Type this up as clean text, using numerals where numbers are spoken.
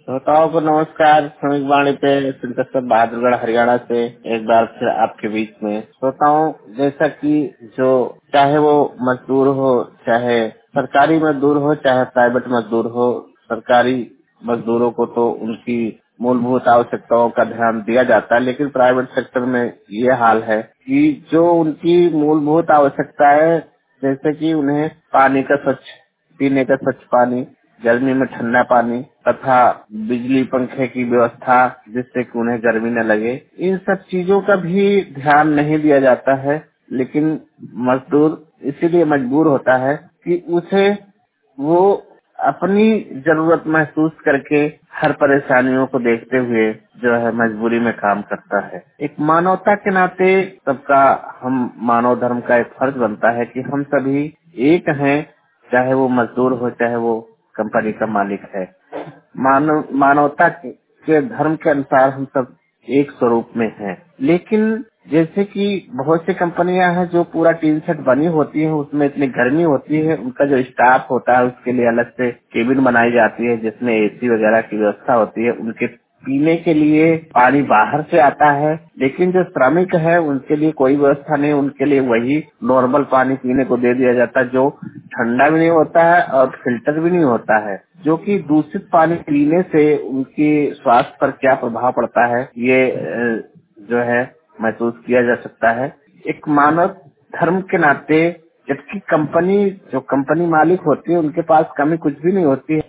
श्रोताओं को नमस्कार। श्रमिक वाणी पे सिद्धेश्वर बहादुरगढ़ हरियाणा से एक बार फिर आपके बीच में। श्रोताओं, जैसा कि जो चाहे वो मजदूर हो, चाहे सरकारी मजदूर हो, चाहे प्राइवेट मजदूर हो, सरकारी मजदूरों को तो उनकी मूलभूत आवश्यकताओं का ध्यान दिया जाता है, लेकिन प्राइवेट सेक्टर में ये हाल है कि जो उनकी मूलभूत आवश्यकता है, जैसे कि उन्हें पानी का स्वच्छ पीने का स्वच्छ पानी, गर्मी में ठंडा पानी तथा बिजली पंखे की व्यवस्था जिससे कि उन्हें गर्मी न लगे, इन सब चीजों का भी ध्यान नहीं दिया जाता है। लेकिन मजदूर इसीलिए मजबूर होता है कि उसे वो अपनी जरूरत महसूस करके हर परेशानियों को देखते हुए जो है मजबूरी में काम करता है। एक मानवता के नाते सबका हम मानव धर्म का एक फर्ज बनता है कि हम सभी एक हैं, चाहे वो मजदूर हो, चाहे वो कंपनी का मालिक है। मानवता के धर्म के अनुसार हम सब एक स्वरूप में हैं। लेकिन जैसे कि बहुत सी कंपनियां हैं जो पूरा टीन सेट बनी होती है, उसमें इतनी गर्मी होती है, उनका जो स्टाफ होता है उसके लिए अलग से केबिन बनाई जाती है जिसमें एसी वगैरह की व्यवस्था होती है। उनके पीने के लिए पानी बाहर से आता है, लेकिन जो श्रमिक है उनके लिए कोई व्यवस्था नहीं। उनके लिए वही नॉर्मल पानी पीने को दे दिया जाता है, जो ठंडा भी नहीं होता है और फिल्टर भी नहीं होता है, जो कि दूषित पानी पीने से उनके स्वास्थ्य पर क्या प्रभाव पड़ता है ये जो है महसूस किया जा सकता है। एक मानव धर्म के नाते, जबकि कंपनी जो कंपनी मालिक होती है उनके पास कमी कुछ भी नहीं होती है।